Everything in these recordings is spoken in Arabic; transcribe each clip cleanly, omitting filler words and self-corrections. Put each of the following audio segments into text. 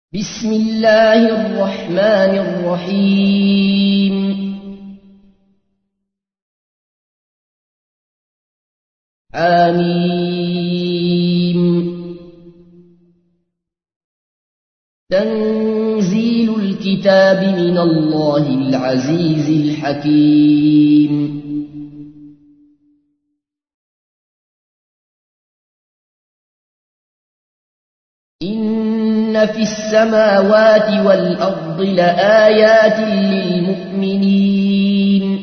بسم الله الرحمن الرحيم آمين. تنزيل الكتاب من الله العزيز الحكيم. إن في السماوات والأرض لآيات للمؤمنين.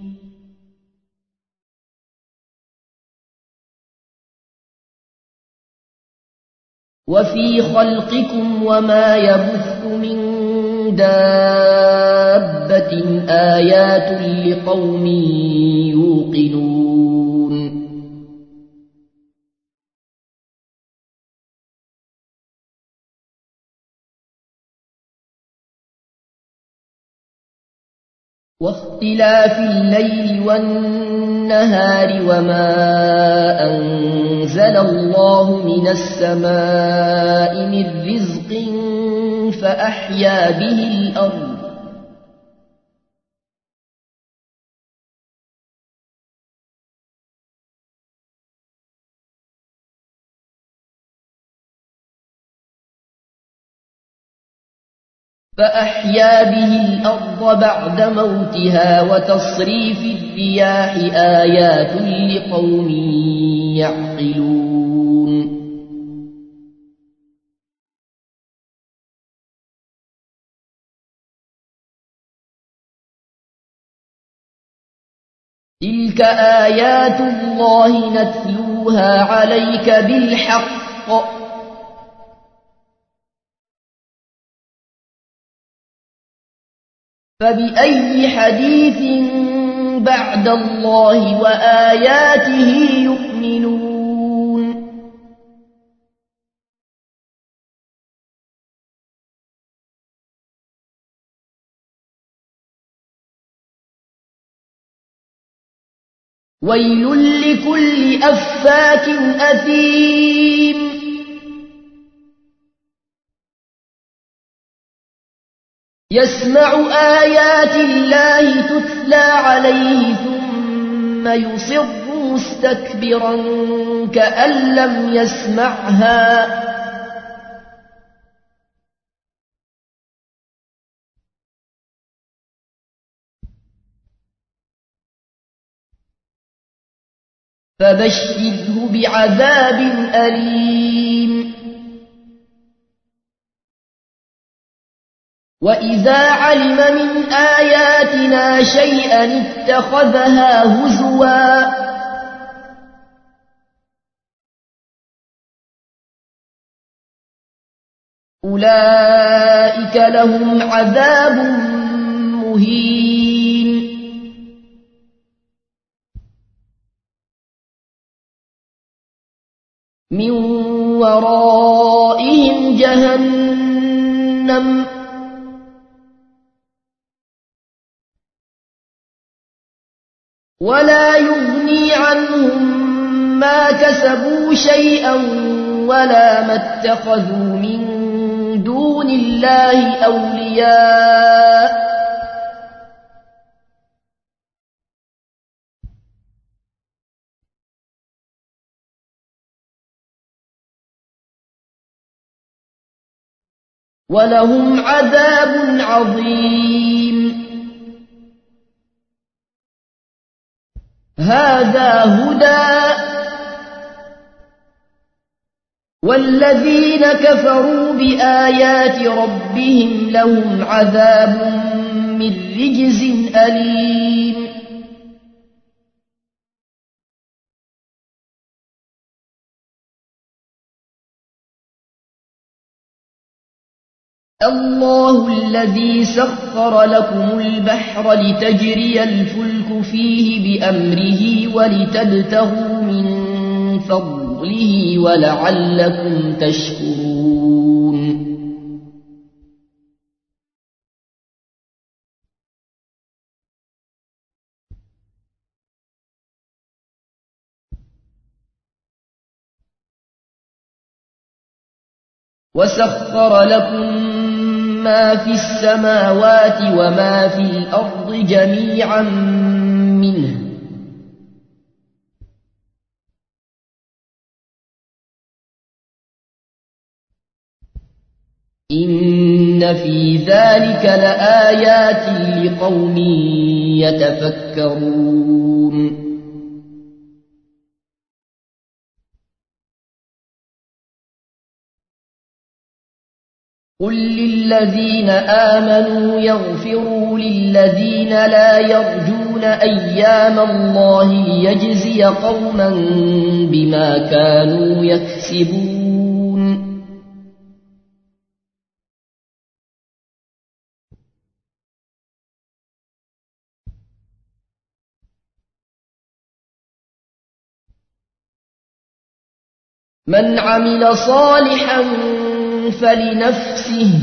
وفي خلقكم وما يبث من دابة آيات لقوم يوقنون. واختلاف الليل والنهار وما أنزل الله من السماء من رزق فأحيا به الأرض بعد موتها وتصريف الرياح آيات لقوم يعقلون. تلك آيات الله نتلوها عليك بالحق فبأي حديث بعد الله وآياته يؤمنون. ويل لكل أفاك أثيم يسمع آيات الله تتلى عليه ثم يصر مستكبرا كأن لم يسمعها. فبشره بعذاب أليم. وإذا علم من آياتنا شيئا اتخذها هزوا أولئك لهم عذاب مهين. من ورائهم جهنم ولا يغني عنهم ما كسبوا شيئا ولا ما اتخذوا من دون الله أولياء ولهم عذاب عظيم. هذا هدى والذين كفروا بآيات ربهم لهم عذاب من رجز أليم. الله الذي سخر لكم البحر لتجري الفلك فيه بأمره ولتبتغوا من فضله ولعلكم تشكرون. وسخر لكم ما في السماوات وما في الأرض جميعا منه إن في ذلك لآيات لقوم يتفكرون قل للذين آمنوا يغفروا للذين لا يرجون أيام الله ليجزي قوما بما كانوا يكسبون من عمل صالحا فلنفسه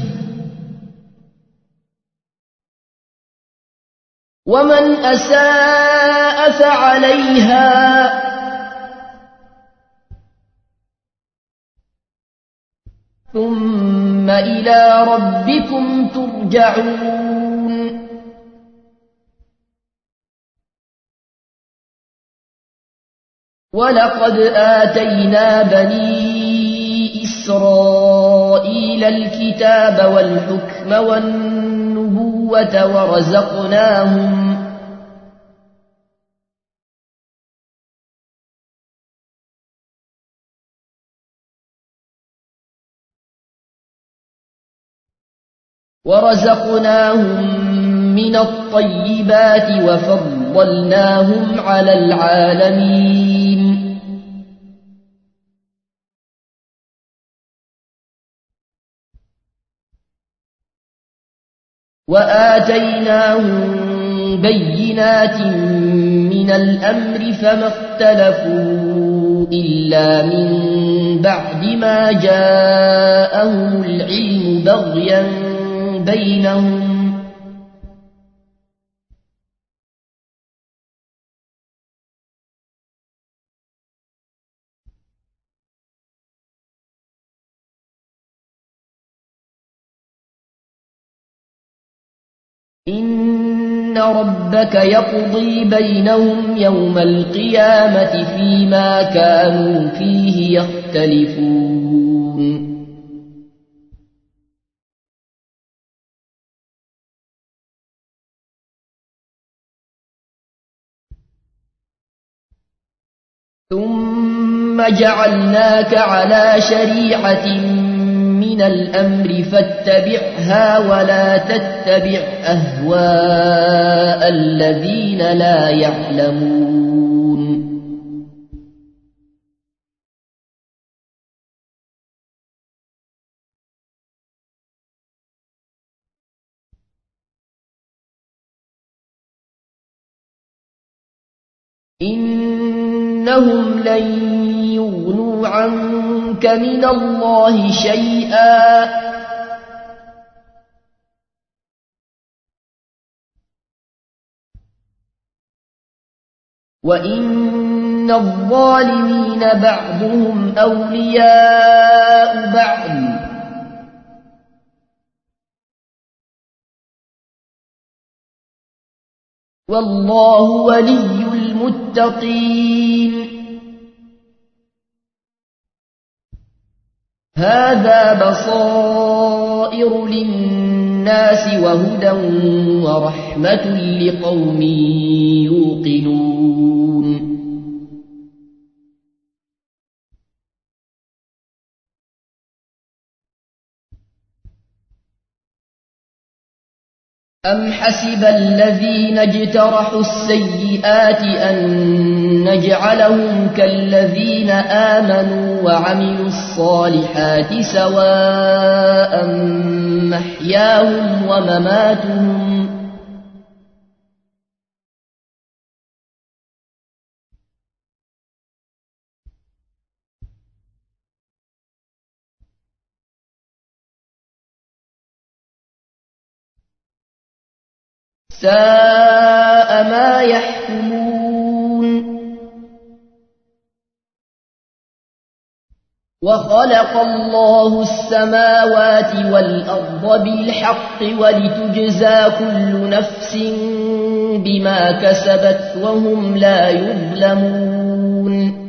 ومن أساء فعليها ثم إلى ربكم ترجعون ولقد آتينا بني إسرائيل الكتاب والحكم والنبوة ورزقناهم من الطيبات وفضلناهم على العالمين وآتيناهم بينات من الأمر فما اختلفوا إلا من بعد ما جاءهم العلم بغيا بينهم إن ربك يقضي بينهم يوم القيامة فيما كانوا فيه يختلفون ثم جعلناك على شريعة من الأمر فاتبعها ولا تتبع أهواء الذين لا يعلمون إنهم لن يغنوا عنك من الله شيئا وإن الظالمين بعضهم أولياء بعض والله ولي المتقين هذا بصائر للناس وهدى ورحمة لقوم يوقنون أم حسب الذين اجترحوا السيئات أن نجعلهم كالذين آمنوا وعملوا الصالحات سواء محياهم ومماتهم ساء ما يحكمون وخلق الله السماوات والأرض بالحق ولتجزى كل نفس بما كسبت وهم لا يظلمون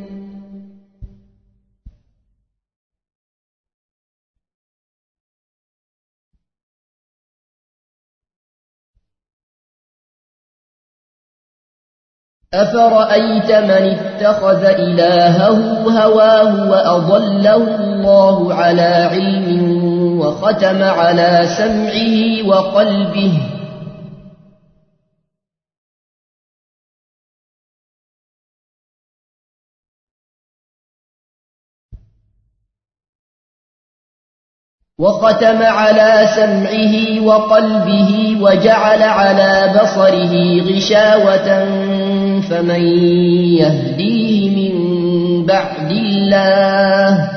أفرأيت من اتخذ إلهه هواه وأضله الله على علم وختم على سمعه وقلبه وجعل على بصره غشاوة فمن يهديه من بعد الله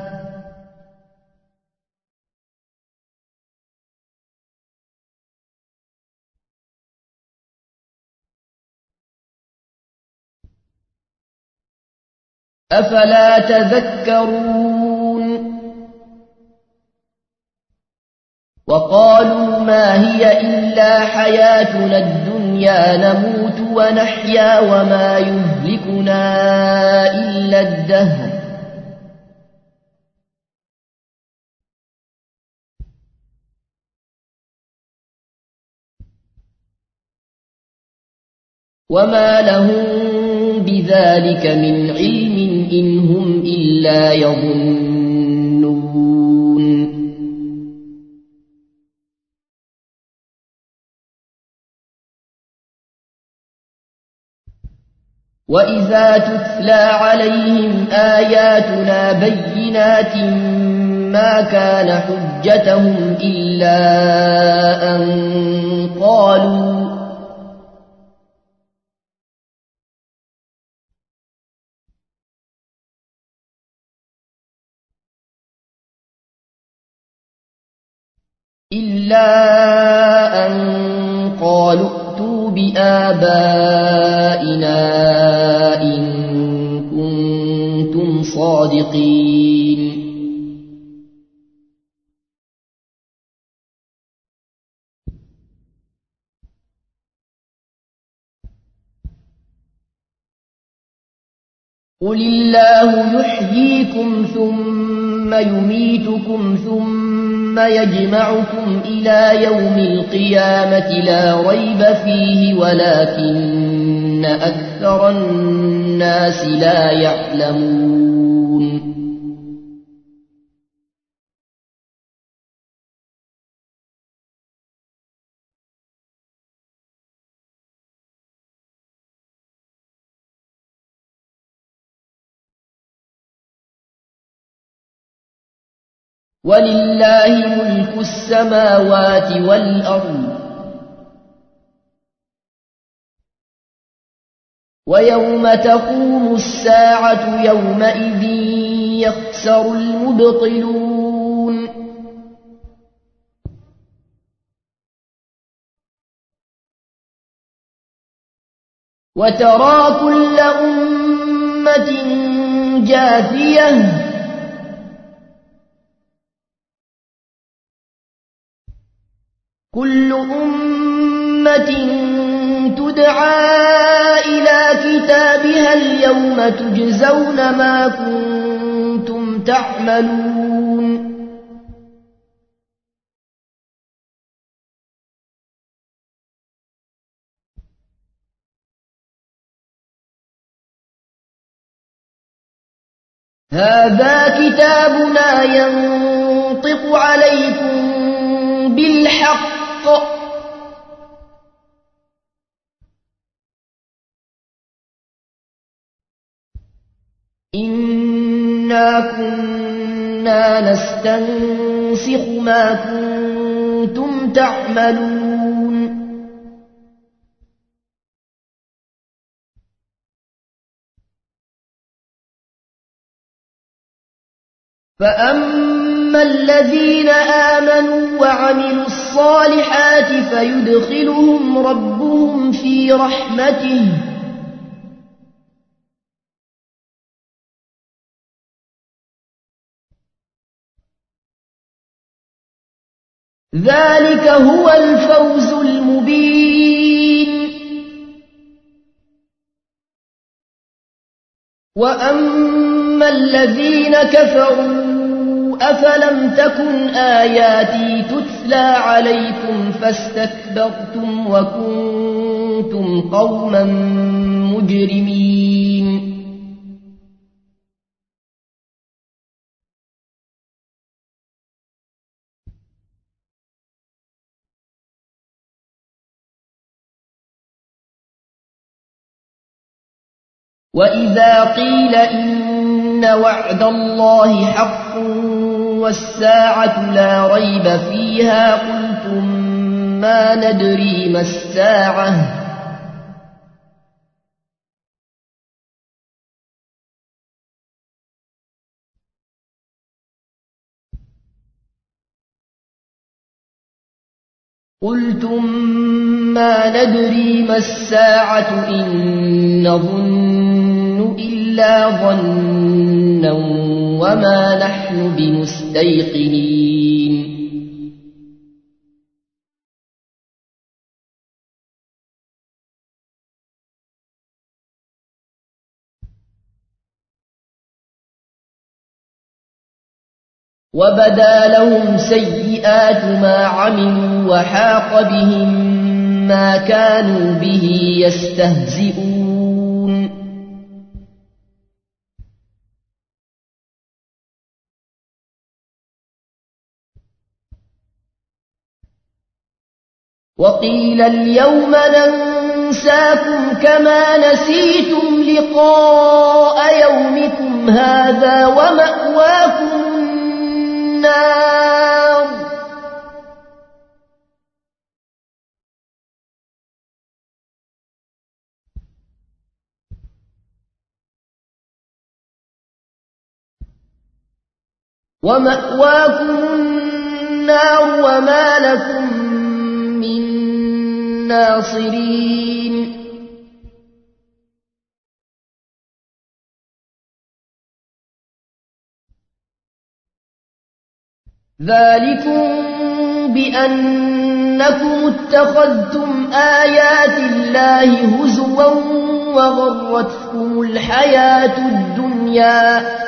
أفلا تذكرون وقالوا ما هي إلا حياتنا الدنيا نموت ونحيا وما يهلكنا إلا الدهر وما لهم بذلك من علم إن هم إلا يظنون وإذا تتلى عليهم آياتنا بينات ما كان حجتهم إلا أن قالوا ائتوا بآبائنا إن كنتم صادقين قل الله يحييكم ثم يميتكم ثم يجمعكم إلى يوم القيامة لا ريب فيه ولكن أكثر الناس لا يعلمون ولله ملك السماوات والأرض ويوم تقوم الساعة يومئذ يخسر المبطلون وترى كل أمة جاثية كل أمة تدعى إلى كتابها اليوم تجزون ما كنتم تعملون هذا كتابنا ينطق عليكم بالحق إنا كنا نستنسخ ما كنتم تعملون فأما الذين آمنوا وعملوا الصالحات فيدخلهم ربهم في رحمته ذلك هو الفوز المبين. وأما الذين كفروا أفلم تكن آياتي تتلى عليكم فاستكبرتم وكنتم قوما مجرمين. وإذا قيل إن وعد الله حق والساعة لا ريب فيها قلتم ما ندري ما الساعة إن نظن إلا ظنا وما نحن بمستيقنين. وبدا لهم سيئات ما عملوا وحاق بهم ما كانوا به يستهزئون. وقيل اليوم ننساكم كما نسيتم لقاء يومكم هذا ومأواكم النار. وما لكم من ناصرين. ذلكم بأنكم اتخذتم آيات الله هزوا وغرتكم الحياة الدنيا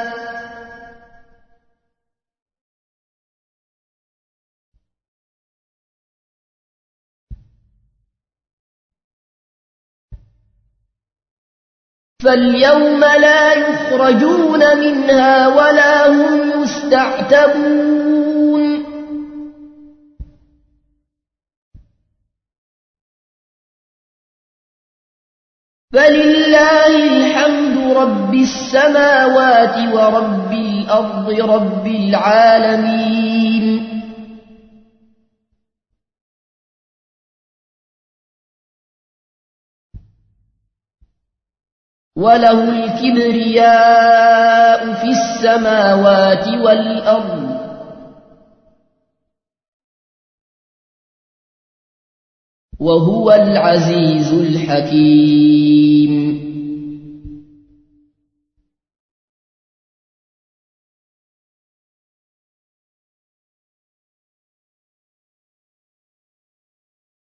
فاليوم لا يخرجون منها ولا هم يستعتبون. فلله الحمد رب السماوات ورب الأرض رب العالمين. وله الكبرياء في السماوات والأرض وهو العزيز الحكيم.